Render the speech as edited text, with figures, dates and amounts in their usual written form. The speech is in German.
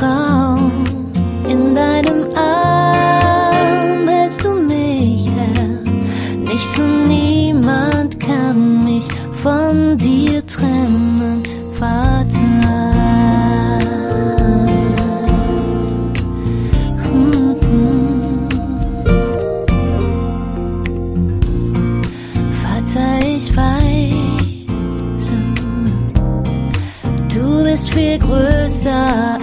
Traum. In deinem Arm hältst du mich, Herr. Nichts und niemand kann mich von dir trennen, Vater. Vater, ich weiß, du bist viel größer